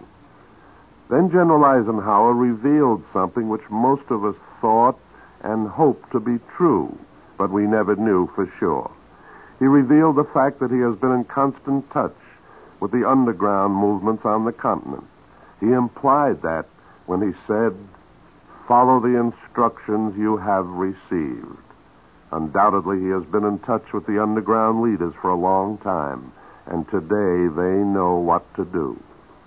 Then General Eisenhower revealed something which most of us thought and hoped to be true, but we never knew for sure. He revealed the fact that he has been in constant touch with the underground movements on the continent. He implied that when he said, "Follow the instructions you have received." Undoubtedly, he has been in touch with the underground leaders for a long time, and today they know what to do.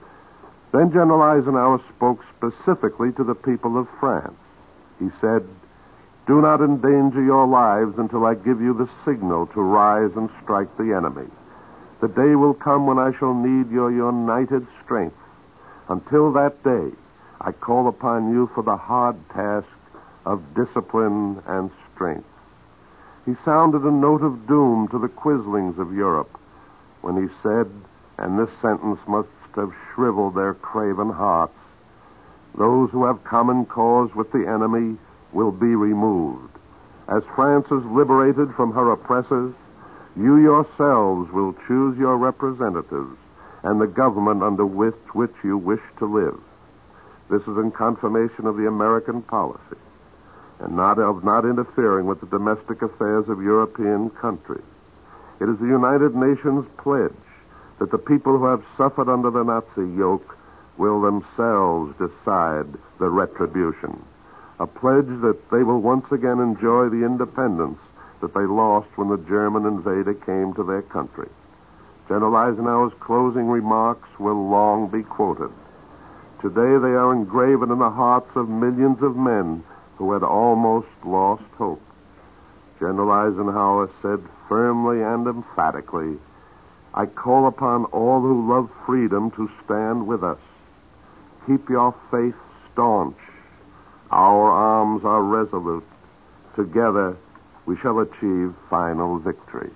Then General Eisenhower spoke specifically to the people of France. He said, "Do not endanger your lives until I give you the signal to rise and strike the enemy. The day will come when I shall need your united strength. Until that day, I call upon you for the hard task of discipline and strength." He sounded a note of doom to the quislings of Europe when he said, and this sentence must have shriveled their craven hearts, "Those who have common cause with the enemy will be removed. As France is liberated from her oppressors, you yourselves will choose your representatives and the government under which, which you wish to live." This is in confirmation of the American policy and not of not interfering with the domestic affairs of European countries. It is the United Nations pledge that the people who have suffered under the Nazi yoke will themselves decide the retribution. A pledge that they will once again enjoy the independence that they lost when the German invader came to their country. General Eisenhower's closing remarks will long be quoted. Today they are engraven in the hearts of millions of men who had almost lost hope. General Eisenhower said firmly and emphatically, "I call upon all who love freedom to stand with us. Keep your faith staunch. Our arms are resolute. Together we shall achieve final victory."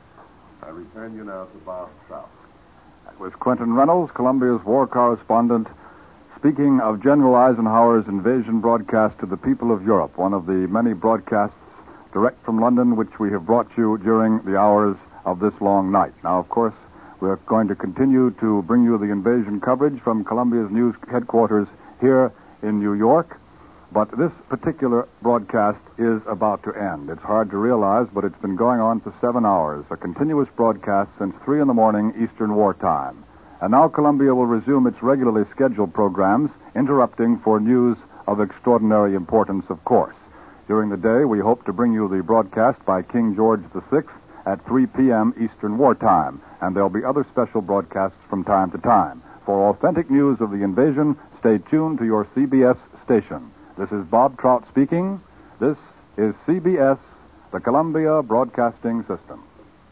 I return you now to Bob Trout. That was Quentin Reynolds, Columbia's war correspondent, speaking of General Eisenhower's invasion broadcast to the people of Europe, one of the many broadcasts direct from London which we have brought you during the hours of this long night. Now, of course, we're going to continue to bring you the invasion coverage from Columbia's news headquarters here in New York. But this particular broadcast is about to end. It's hard to realize, but it's been going on for seven hours, a continuous broadcast since three in the morning Eastern War Time. And now Columbia will resume its regularly scheduled programs, interrupting for news of extraordinary importance, of course. During the day, we hope to bring you the broadcast by King George the Sixth at three p.m. Eastern Wartime. And there'll be other special broadcasts from time to time. For authentic news of the invasion, stay tuned to your C B S station. This is Bob Trout speaking. This is C B S, the Columbia Broadcasting System.